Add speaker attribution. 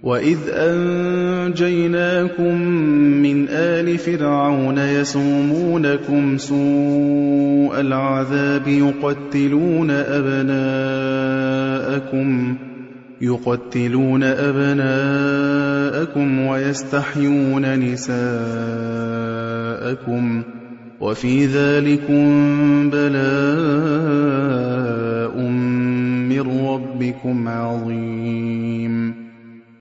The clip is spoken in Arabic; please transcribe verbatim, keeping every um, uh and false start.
Speaker 1: وَإِذْ أَنجَيْنَاكُم مِّنْ آلِ فِرْعَوْنَ يَسُومُونَكُمْ سُوءَ الْعَذَابِ يُقَتِّلُونَ أَبْنَاءَكُمْ يُقَتِّلُونَ أَبْنَاءَكُمْ وَيَسْتَحْيُونَ نِسَاءَكُمْ ۚ وَفِي ذَٰلِكُم بَلَاءٌ